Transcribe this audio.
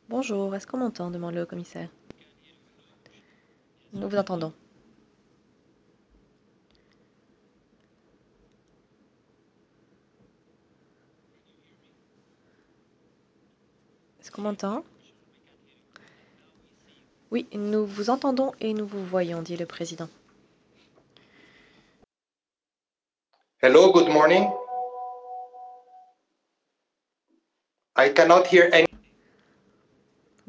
Bonjour, est-ce qu'on m'entend? Demande le commissaire. Nous vous entendons. Est-ce qu'on m'entend? Oui, nous vous entendons et nous vous voyons, dit le président. Hello, good morning. I cannot hear any.